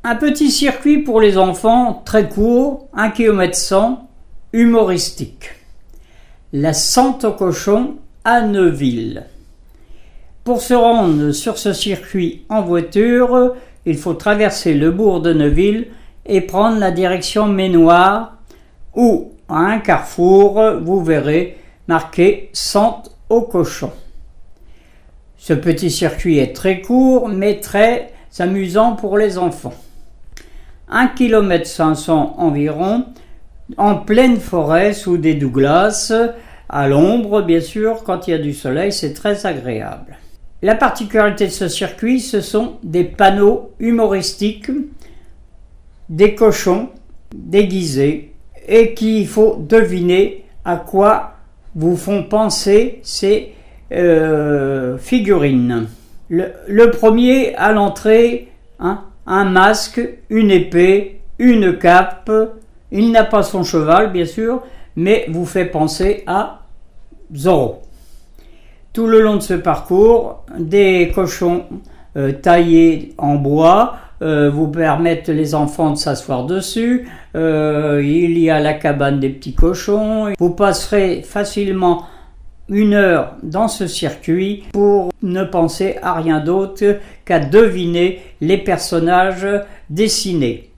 Un petit circuit pour les enfants, très court, 1 km 100, humoristique. La Sente au cochon à Neuville. Pour se rendre sur ce circuit en voiture, il faut traverser le bourg de Neuville et prendre la direction Ménoir, où, à un carrefour, vous verrez marqué Sente au cochon. Ce petit circuit est très court, mais très amusant pour les enfants. 1 km 500 environ, en pleine forêt, sous des douglas, à l'ombre, bien sûr, quand il y a du soleil, c'est très agréable. La particularité de ce circuit, ce sont des panneaux humoristiques, des cochons déguisés, et qu'il faut deviner à quoi vous font penser ces figurines. Le premier, à l'entrée, un masque, une épée, une cape. Il n'a pas son cheval, bien sûr, mais vous fait penser à Zorro. Tout le long de ce parcours, des cochons taillés en bois vous permettent les enfants de s'asseoir dessus. Il y a la cabane des petits cochons. Vous passerez facilement 1 heure dans ce circuit pour ne penser à rien d'autre qu'à deviner les personnages dessinés.